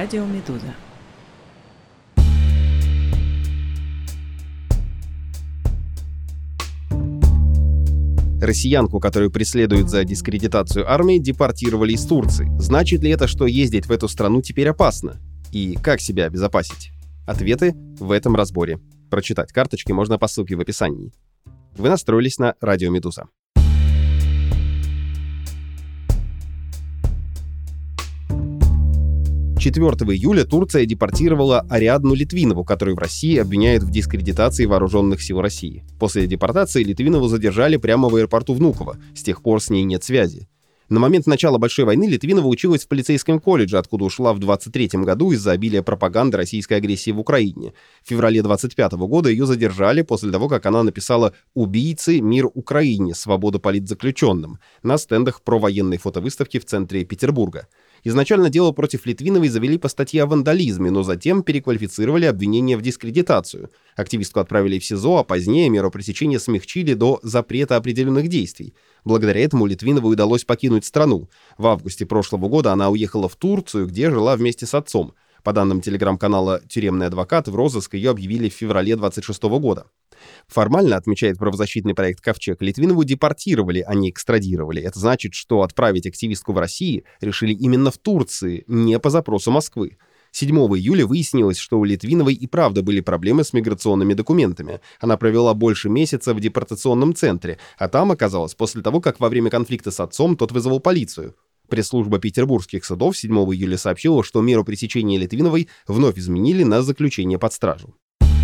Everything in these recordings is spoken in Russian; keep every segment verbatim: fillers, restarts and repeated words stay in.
Радио Медуза. Россиянку, которую преследуют за дискредитацию армии, депортировали из Турции. Значит ли это, что ездить в эту страну теперь опасно? И как себя обезопасить? Ответы в этом разборе. Прочитать карточки можно по ссылке в описании. Вы настроились на Радио Медуза. четвёртого июля Турция депортировала Ариадну Литвинову, которую в России обвиняют в дискредитации вооруженных сил России. После депортации Литвинову задержали прямо в аэропорту Внуково. С тех пор с ней нет связи. На момент начала Большой войны Литвинова училась в полицейском колледже, откуда ушла в двадцать третьем году из-за обилия пропаганды российской агрессии в Украине. В феврале двадцать пятого года ее задержали после того, как она написала «Убийцы, мир Украине, свобода политзаключенным» на стендах провоенной фотовыставки в центре Петербурга. Изначально дело против Литвиновой завели по статье о вандализме, но затем переквалифицировали обвинение в дискредитацию. Активистку отправили в СИЗО, а позднее меру пресечения смягчили до запрета определенных действий. Благодаря этому Литвиновой удалось покинуть страну. В августе прошлого года она уехала в Турцию, где жила вместе с отцом. По данным телеграм-канала «Тюремный адвокат», в розыск ее объявили в феврале двадцать шестого года. Формально, отмечает правозащитный проект «Ковчег», Литвинову депортировали, а не экстрадировали. Это значит, что отправить активистку в Россию решили именно в Турции, не по запросу Москвы. седьмого июля выяснилось, что у Литвиновой и правда были проблемы с миграционными документами. Она провела больше месяца в депортационном центре, а там оказалось после того, как во время конфликта с отцом тот вызвал полицию. Пресс-служба петербургских судов седьмого июля сообщила, что меру пресечения Литвиновой вновь изменили на заключение под стражу.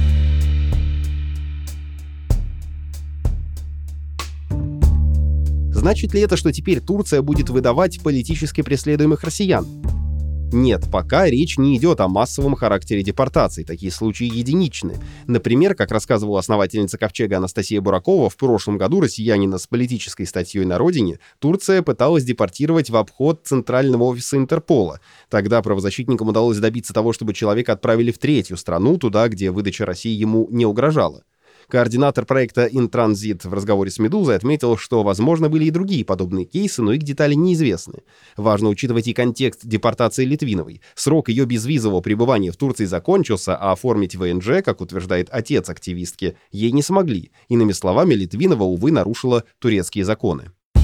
Значит ли это, что теперь Турция будет выдавать политически преследуемых россиян? Нет, пока речь не идет о массовом характере депортаций, такие случаи единичны. Например, как рассказывала основательница «Ковчега» Анастасия Буракова, в прошлом году россиянина с политической статьей на родине Турция пыталась депортировать в обход центрального офиса Интерпола. Тогда правозащитникам удалось добиться того, чтобы человека отправили в третью страну, туда, где выдача России ему не угрожала. Координатор проекта «Интранзит» в разговоре с «Медузой» отметил, что, возможно, были и другие подобные кейсы, но их детали неизвестны. Важно учитывать и контекст депортации Литвиновой. Срок ее безвизового пребывания в Турции закончился, а оформить ВНЖ, как утверждает отец активистки, ей не смогли. Иными словами, Литвинова, увы, нарушила турецкие законы.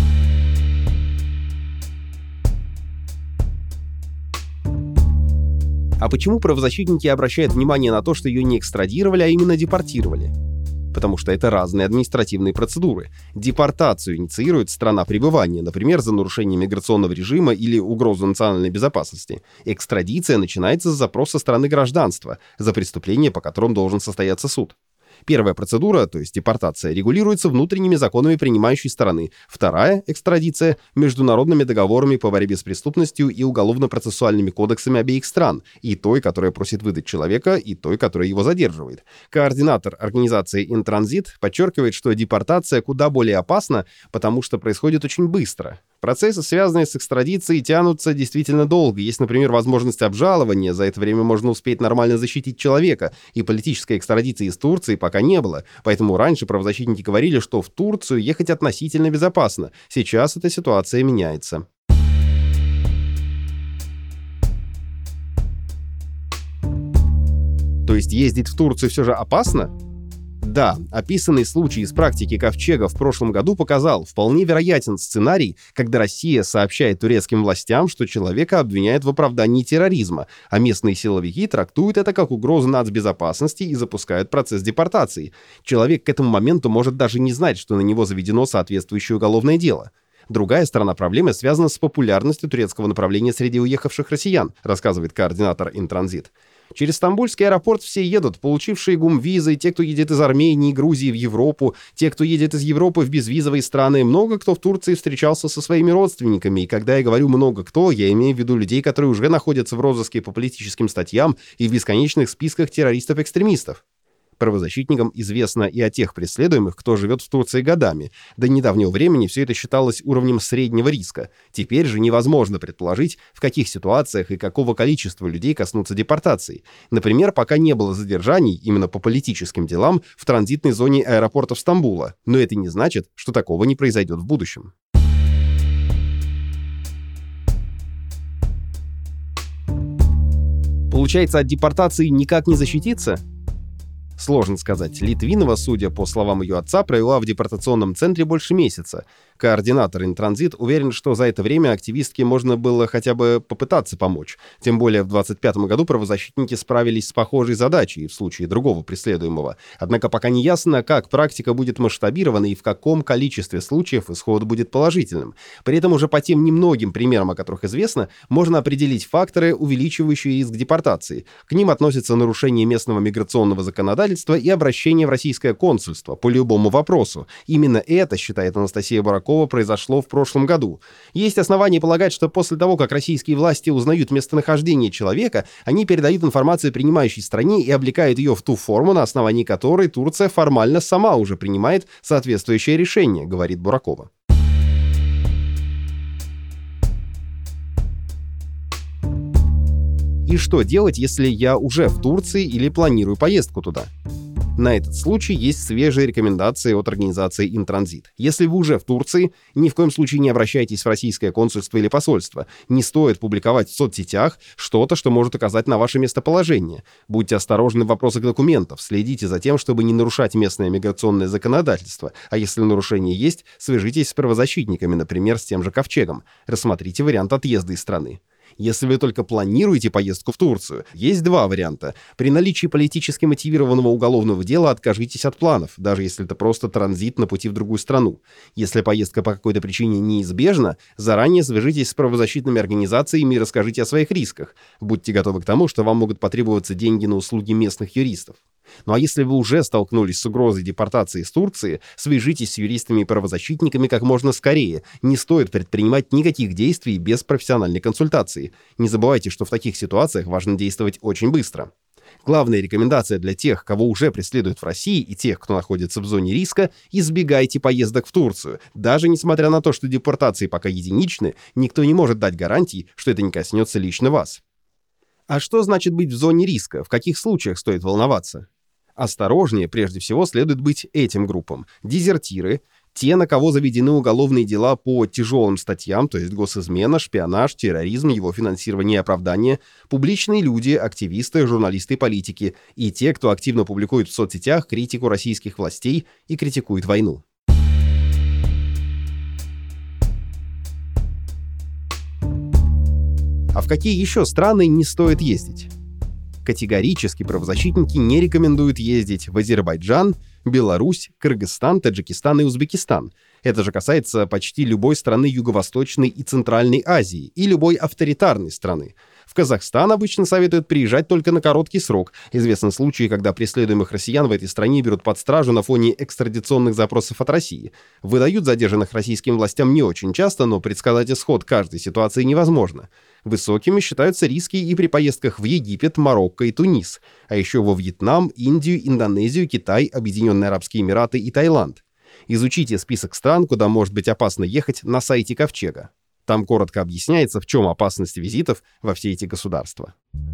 А почему правозащитники обращают внимание на то, что ее не экстрадировали, а именно депортировали? Потому что это разные административные процедуры. Депортацию инициирует страна пребывания, например, за нарушение миграционного режима или угрозу национальной безопасности. Экстрадиция начинается с запроса страны гражданства, за преступление, по которым должен состояться суд. Первая процедура, то есть депортация, регулируется внутренними законами принимающей стороны. Вторая, экстрадиция, международными договорами по борьбе с преступностью и уголовно-процессуальными кодексами обеих стран, и той, которая просит выдать человека, и той, которая его задерживает. Координатор организации «Интранзит» подчеркивает, что депортация куда более опасна, потому что происходит очень быстро. Процессы, связанные с экстрадицией, тянутся действительно долго. Есть, например, возможность обжалования. За это время можно успеть нормально защитить человека. И политической экстрадиции из Турции пока не было. Поэтому раньше правозащитники говорили, что в Турцию ехать относительно безопасно. Сейчас эта ситуация меняется. То есть ездить в Турцию все же опасно? Да, описанный случай из практики Ковчега в прошлом году показал, вполне вероятен сценарий, когда Россия сообщает турецким властям, что человека обвиняют в оправдании терроризма, а местные силовики трактуют это как угрозу нацбезопасности и запускают процесс депортации. Человек к этому моменту может даже не знать, что на него заведено соответствующее уголовное дело. Другая сторона проблемы связана с популярностью турецкого направления среди уехавших россиян, рассказывает координатор «Интранзит». Через Стамбульский аэропорт все едут, получившие гумвизы, те, кто едет из Армении и Грузии в Европу, те, кто едет из Европы в безвизовые страны. Много кто в Турции встречался со своими родственниками. И когда я говорю «много кто», я имею в виду людей, которые уже находятся в розыске по политическим статьям и в бесконечных списках террористов-экстремистов. Правозащитникам известно и о тех преследуемых, кто живет в Турции годами. До недавнего времени все это считалось уровнем среднего риска. Теперь же невозможно предположить, в каких ситуациях и какого количества людей коснутся депортации. Например, пока не было задержаний именно по политическим делам в транзитной зоне аэропортов Стамбула. Но это не значит, что такого не произойдет в будущем. Получается, от депортации никак не защититься? Сложно сказать. Литвинова, судя по словам ее отца, провела в депортационном центре больше месяца. Координатор Интранзит уверен, что за это время активистке можно было хотя бы попытаться помочь. Тем более в двадцать пятом году правозащитники справились с похожей задачей в случае другого преследуемого. Однако пока не ясно, как практика будет масштабирована и в каком количестве случаев исход будет положительным. При этом уже по тем немногим примерам, о которых известно, можно определить факторы, увеличивающие риск депортации. К ним относятся нарушение местного миграционного законодательства и обращение в российское консульство по любому вопросу. Именно это, считает Анастасия Буракова, произошло в прошлом году. Есть основания полагать, что после того, как российские власти узнают местонахождение человека, они передают информацию принимающей стране и облекают ее в ту форму, на основании которой Турция формально сама уже принимает соответствующее решение, говорит Буракова. И что делать, если я уже в Турции или планирую поездку туда? На этот случай есть свежие рекомендации от организации Интранзит. Если вы уже в Турции, ни в коем случае не обращайтесь в российское консульство или посольство. Не стоит публиковать в соцсетях что-то, что может указать на ваше местоположение. Будьте осторожны в вопросах документов, следите за тем, чтобы не нарушать местное миграционное законодательство. А если нарушение есть, свяжитесь с правозащитниками, например, с тем же Ковчегом. Рассмотрите вариант отъезда из страны. Если вы только планируете поездку в Турцию, есть два варианта. При наличии политически мотивированного уголовного дела откажитесь от планов, даже если это просто транзит на пути в другую страну. Если поездка по какой-то причине неизбежна, заранее свяжитесь с правозащитными организациями и расскажите о своих рисках. Будьте готовы к тому, что вам могут потребоваться деньги на услуги местных юристов. Ну а если вы уже столкнулись с угрозой депортации из Турции, свяжитесь с юристами и правозащитниками как можно скорее. Не стоит предпринимать никаких действий без профессиональной консультации. Не забывайте, что в таких ситуациях важно действовать очень быстро. Главная рекомендация для тех, кого уже преследуют в России, и тех, кто находится в зоне риска: избегайте поездок в Турцию. Даже несмотря на то, что депортации пока единичны, никто не может дать гарантий, что это не коснется лично вас. А что значит быть в зоне риска? В каких случаях стоит волноваться? Осторожнее, прежде всего, следует быть этим группам. Дезертиры, те, на кого заведены уголовные дела по тяжелым статьям, то есть госизмена, шпионаж, терроризм, его финансирование и оправдание, публичные люди, активисты, журналисты и политики, и те, кто активно публикует в соцсетях критику российских властей и критикует войну. А в какие еще страны не стоит ездить? Категорически правозащитники не рекомендуют ездить в Азербайджан, Беларусь, Кыргызстан, Таджикистан и Узбекистан. Это же касается почти любой страны Юго-Восточной и Центральной Азии и любой авторитарной страны. В Казахстан обычно советуют приезжать только на короткий срок. Известны случаи, когда преследуемых россиян в этой стране берут под стражу на фоне экстрадиционных запросов от России. Выдают задержанных российским властям не очень часто, но предсказать исход каждой ситуации невозможно. Высокими считаются риски и при поездках в Египет, Марокко и Тунис, а еще во Вьетнам, Индию, Индонезию, Китай, Объединенные Арабские Эмираты и Таиланд. Изучите список стран, куда может быть опасно ехать, на сайте Ковчега. Там коротко объясняется, в чем опасность визитов во все эти государства.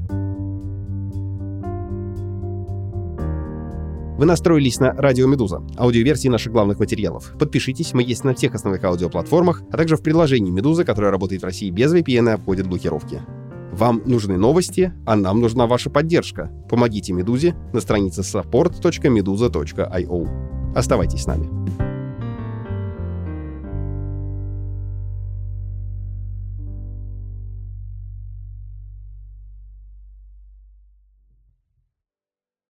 Вы настроились на Радио Медуза, аудиоверсии наших главных материалов. Подпишитесь, мы есть на всех основных аудиоплатформах, а также в приложении Медузы, которое работает в России без ви пи эн и обходит блокировки. Вам нужны новости, а нам нужна ваша поддержка. Помогите Медузе на странице support точка meduza точка ай о. Оставайтесь с нами.